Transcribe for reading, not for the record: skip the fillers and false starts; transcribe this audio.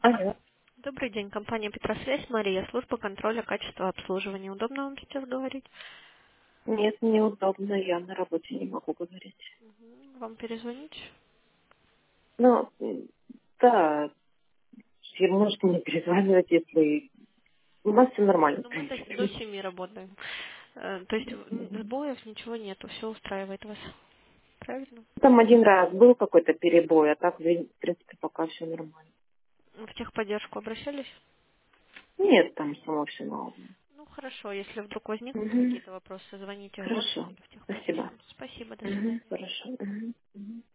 Алло. Добрый день, компания Петросвязь, Мария, служба контроля качества обслуживания. Удобно вам сейчас говорить? Нет, неудобно, я на работе не могу говорить. Вам перезвонить? Ну, да, и можете мне перезванивать, если... У нас все нормально, в Ну, мы до принципе. 7 работаем. То есть сбоев ничего нету, все устраивает вас. Правильно? Там один раз был какой-то перебой, а так, в принципе, пока все нормально. В техподдержку обращались? Нет, там само все нормально. Ну, хорошо, если вдруг возникнут Угу. какие-то вопросы, звоните в офис Хорошо, или в спасибо. техподдержку. Спасибо, до Угу. свидания. Хорошо. Угу.